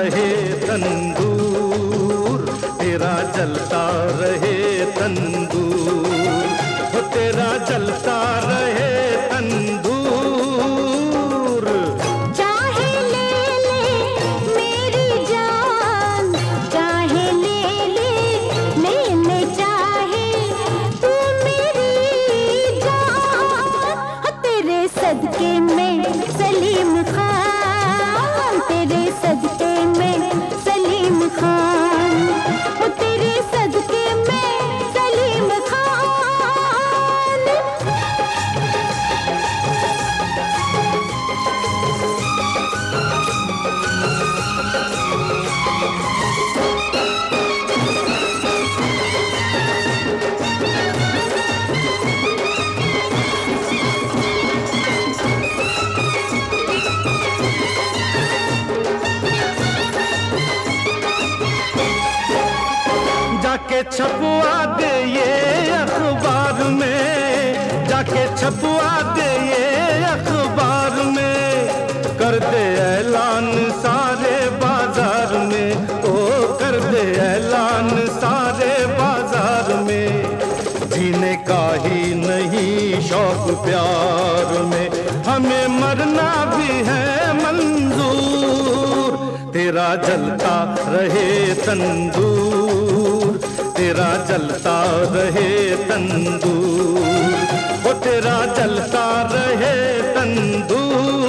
रहे तंदूर, तेरा जलता रहे तंदूर, हो तेरा जलता रहे तंदूर। चाहे ले ले मेरी जान, चाहे ले ले चाहे तू मेरी जान, हो तेरे सदके में सलीम खान, तेरे सदके में सलीम खान, हो तेरे सदके में सलीम खान। जाके छपवा दे ये अखबार में, जाके छपवा दे ये अखबार में, कर दे ऐलान सारे बाजार में, ओ कर दे ऐलान सारे बाजार में। जीने का ही नहीं शौक प्यार में, हमें मरना भी है मंजूर, तेरा जलता रहे तंदूर, तेरा जलता रहे तंदूर, वो तेरा जलता रहे तंदूर।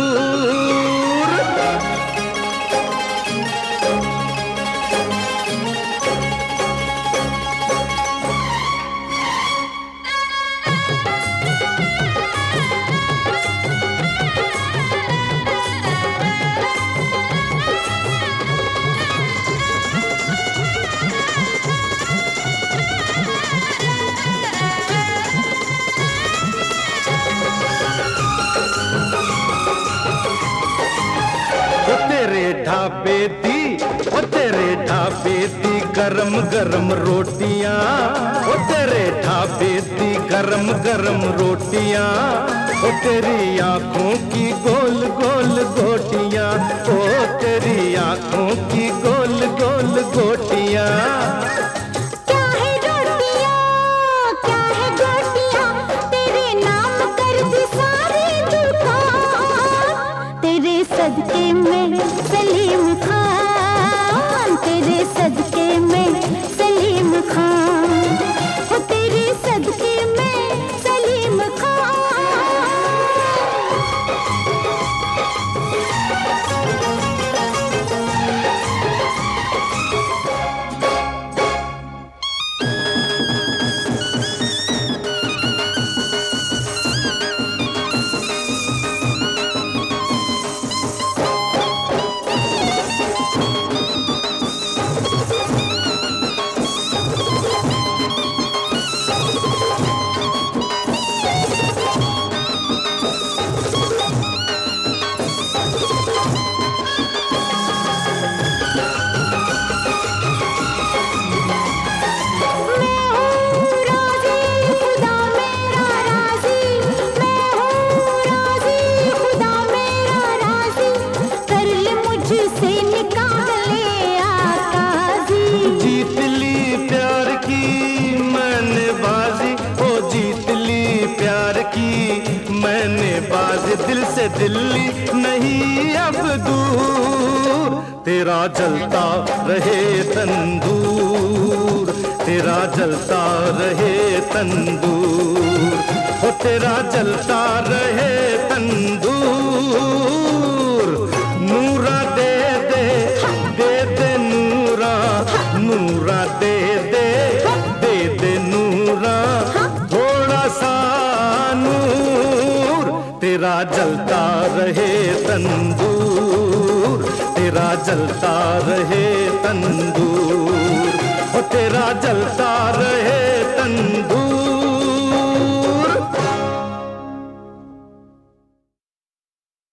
ढाबे दी, ओ तेरे ढाबे दी गरम गरम रोटियां, ओ तेरे ढाबे दी गरम गरम रोटियां, ओ तेरी आंखों की गोल गोल गोटियां, ओ तेरी आंखों की गोल गोल गोटियां। क्या है रोटियां, क्या है गोटियां, तेरे नाम कर दी सारी दुकान, तेरे सदके में सलीम खान, तेरे सदके में सलीम खान, हो तेरे सदके में सलीम खान। मैंने बाज दिल से दिल्ली नहीं अब दूर, तेरा जलता रहे तंदूर, तेरा जलता रहे तंदूर, हो तेरा जलता रहे तंदूर। नूरा दे दे दे दे नूरा, नूरा दे दे दे दे नूरा, थोड़ा सा नूर, तेरा जलता रहे तंदूर, तेरा जलता रहे तंदूर, हो तेरा जलता